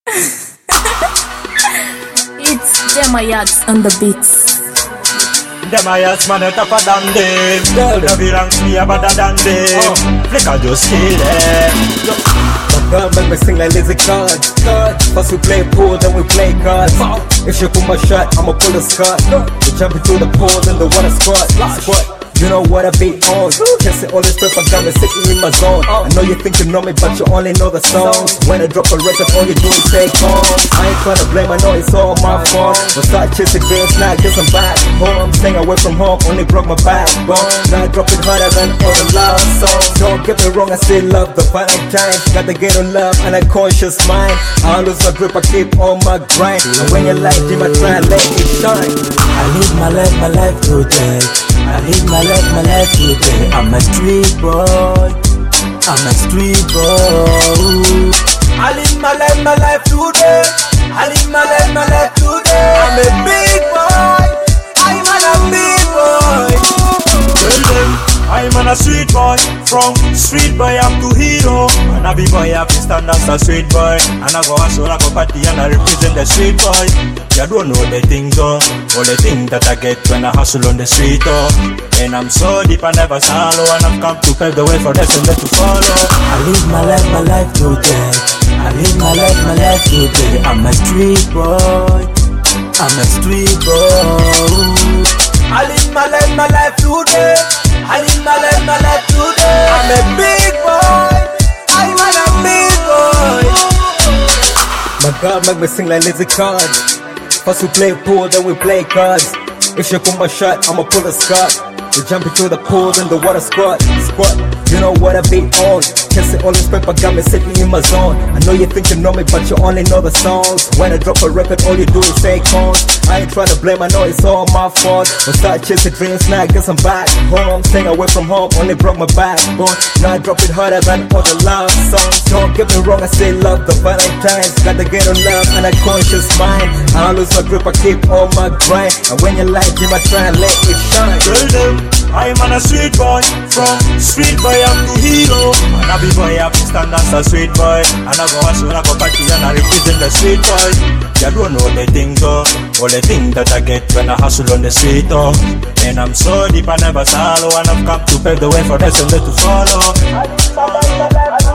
It's Demayats on the beats. Demayats man tougher than them. Nobody ranks me better than them. Flicker just kill them. My girl make me sing like Lizzie Card. First we play pool, then we play cards. If she pull my shot, I'ma pull the skirt. We jump into the pool, then the water squat. You know what I be on. Chasing all this paper, got me sitting in my zone. I know you think you know me, but you only know the songs. When I drop a record, all you do is take on. I ain't tryna blame, I know it's all my fault. But start chasing dreams, now guess I'm back home. Staying away from home, only broke my backbone. Now I drop it harder than all the love songs. Don't get me wrong, I still love the Valentine. Got the ghetto love and a conscious mind. I lose my grip, I keep on my grind. And when you like him, I try and let it shine. I live my life today. I live my life today. I'm a street boy. I'm a street boy. I live my life today. I live my life today. I'm a big boy. I'm a big boy. Tell them I'm a street boy. From street boy up to hero. And I be boy up to stand as a street boy. And I go hustle, I go party and I represent the street boy. You don't know the things though. All the things that I get when I hustle on the street oh. And I'm so deep I never shallow. And I've come to pave the way for this and that to follow. I live my life today. I live my life today. I'm a street boy. I'm a street boy. I live my life today. I live my life today. I'm a big boy. I'm a big boy. My God make me sing like Lizzie Card. First we play pool, then we play cards. If she pull my shot, I'ma pull the skirt. We jump into the pool, then the water squat. You know what I be on. Chasing all this paper, got me sitting in my zone. I know you think you know me, but you only know the songs. When I drop a record, all you do is say cons. I ain't tryna blame, I know it's all my fault. But start chasing dreams, now I guess I'm back home. Staying away from home, only broke my backbone. Now I drop it harder than all the love songs. Don't get me wrong, I still love the Valentines. Got the ghetto love and a conscious mind. I lose my grip, I keep on my grind. And when you like him, I try and let it shine. Tell them I'm a street boy. From street boy up to hero. And I be boy up to stand as a street boy. And I go hustle, I go party and I represent the street boy. You don't know the things though. All the things that I get when I hustle on the street oh. And I'm so deep I never shallow. And I've come to pave the way for this and that to follow.